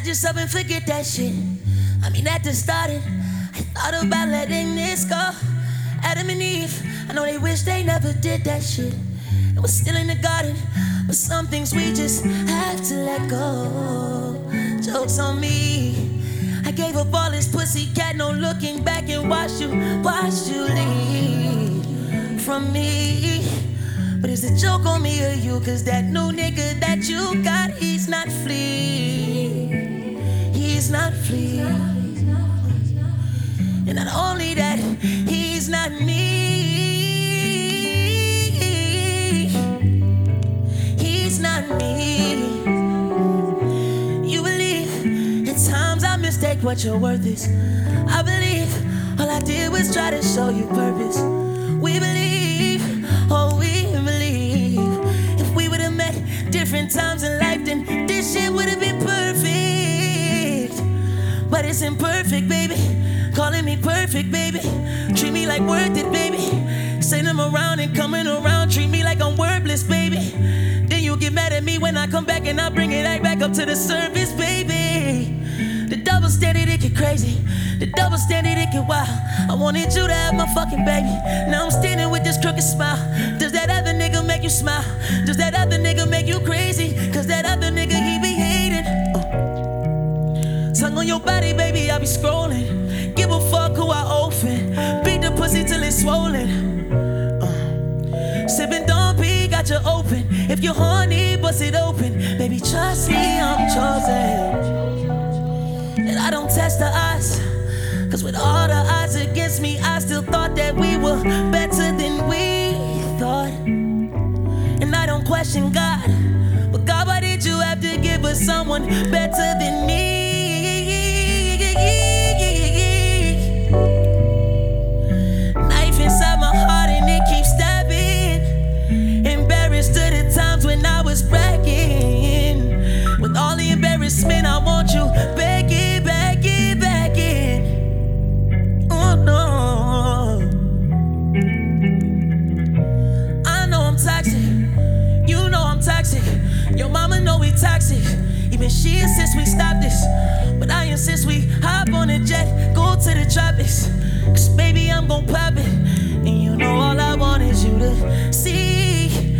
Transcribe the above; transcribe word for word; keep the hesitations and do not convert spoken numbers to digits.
just up and forget that shit. I mean, at the starting, I thought about letting this go. Adam and Eve, I know they wish they never did that shit. It was still in the garden, but some things we just have to let go. Joke's on me. I gave up all this pussy cat, no looking back, and watched you, watched you leave from me. But it's a joke on me or you, cause that new nigga that you got, he's not free. He's not free. And not only that, he's not me. He's not me. You believe at times I mistake what your worth is. I believe all I did was try to show you purpose. We believe, oh we believe, if we would've met different times in life, then this shit would've been perfect. But it's imperfect, baby. Calling me perfect, baby. Treat me like worth it, baby. Saying I'm around and coming around. Treat me like I'm worthless, baby. Then you get mad at me when I come back and I bring it right back up to the surface, baby. The double standard, it get crazy. The double standard, it get wild. I wanted you to have my fucking baby. Now I'm standing with this crooked smile. Does that other nigga make you smile? Does that other nigga make you crazy? Cause that other nigga, he be hating. Uh. Tongue on your body, baby, I be scrolling. Give a fuck who I open. Beat the pussy till it's swollen. Uh. Sipping Don P, got you open. If you're horny, bust it open. Baby, trust me, I'm chosen. And I don't test the odds, cause with all the odds against me, I still thought that we were better than we thought. And I don't question God, but God, why did you have to give us someone better than me? Knife inside my heart and it keeps stabbing. Embarrassed to the times when I was bragging. With all the embarrassment, I want you back in, back in, back in. Oh no. I know I'm toxic. You know I'm toxic. Your mama know we toxic. Even she insists we stop this. But I insist we hop on a jet, go to the tropics. Cause baby, I'm gon' pop it. And you know all I want is you to see